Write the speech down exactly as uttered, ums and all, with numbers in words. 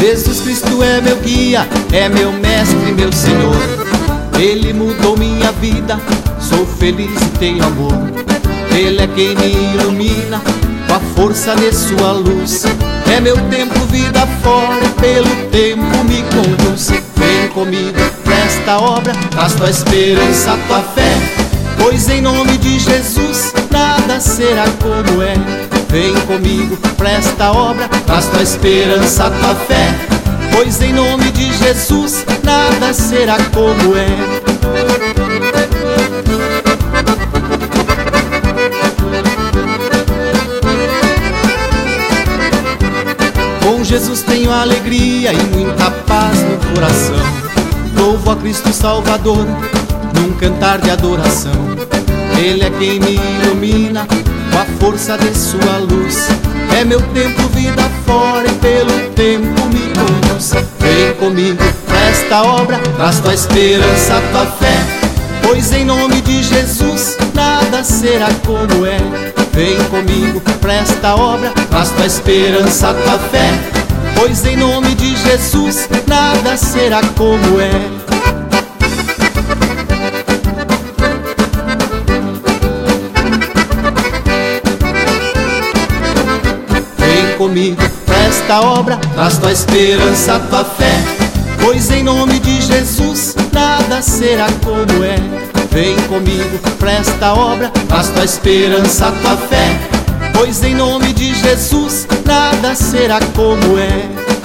Jesus Cristo é meu guia, é meu mestre, meu Senhor. Ele mudou minha vida, sou feliz e tenho amor. Ele é quem me ilumina com a força de sua luz. É meu tempo, vida fora, e pelo tempo me conduz. Vem comigo pra esta obra, traz tua esperança, tua fé, pois em nome de Jesus nada será como é. Vem comigo pra esta obra, traz tua esperança, tua fé, pois em nome de Jesus nada será como é. Com Jesus tenho alegria e muita paz no coração. Louvo a Cristo Salvador num cantar de adoração. Ele é quem me ilumina com a força de sua luz. É meu tempo, vida fora, e pelo tempo me conduz. Vem comigo pra esta obra, traz tua esperança, tua fé, pois em nome de Jesus nada será como é. Vem comigo pra esta obra, traz tua esperança, tua fé, pois em nome de Jesus nada será como é. Comigo pra esta obra, traz tua esperança, tua fé, pois em nome de Jesus nada será como é. Vem comigo pra esta obra, traz tua esperança, tua fé, pois em nome de Jesus nada será como é.